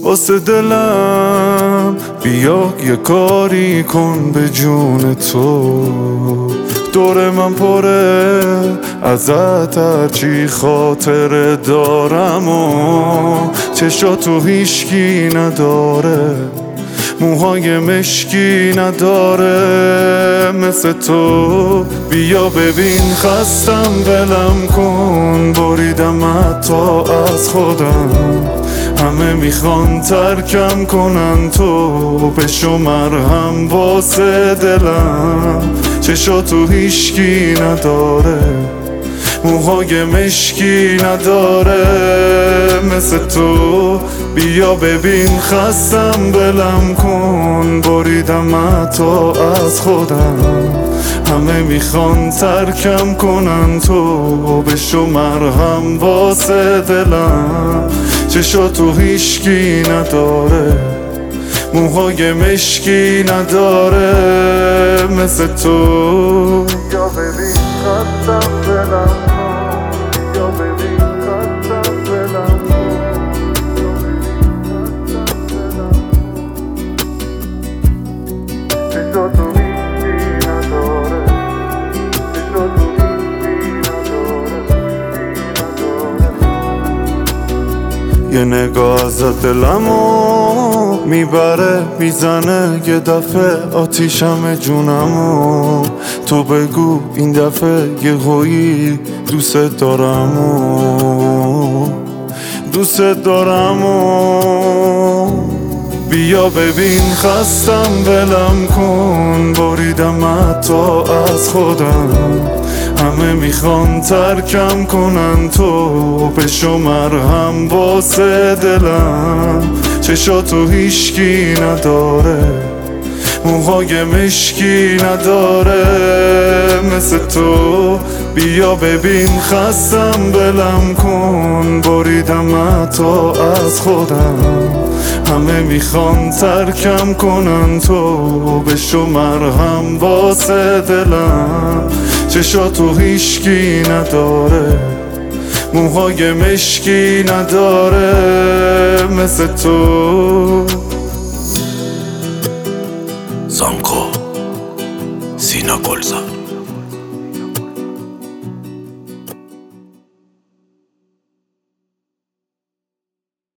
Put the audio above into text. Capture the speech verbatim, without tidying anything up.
واسه دلم بیا یه کاری کن به جون تو. دور من پره ازت هرچی خاطره دارم و چشاتو هیشکی نداره، موهای مشکی نداره مثل تو. بیا ببین خستم ولم کن، بریدم حتی از خودم. همه میخوان ترکم کنن، تو بشو مرهم واسه دلم. چشاتو هیشکی نداره، موهای مشکی نداره مثل تو. بیا ببین خستم ولم کن، بریدم حتی از خودم. همه میخوان ترکم کنن، تو بشو مرهم واسه دلم. چشاتو هیشکی نداره، موهای مشکی نداره مثل تو. بیا ببین خستم ولم کن، بیا ببین خستم ولم کن، بیا ببین خستم ولم کن. چشاتو هیچی نداره، چشاتو هیچی نداره. یه نگاه ازت دلمو میبره میزنه، یه دفعه آتیشم جونمو. تو بگو این دفعه یه هویی دوست دارم و دوست دارم و بیا ببین خستم ولم کن، بریدم حتی از خودم. همه میخوان ترکم کنن، تو بشو مرهم واسه دلم. چشاتو هیشکی نداره، موهای مشکی نداره مثل تو. بیا ببین خستم ولم کن، بریدم حتی از خودم. همه میخوان ترکم کنن، تو بشو مرهم واسه دلم. چشاتو هیشکی نداره، موهای مشکی نداره مثل تو. زانکو سینا گلزار.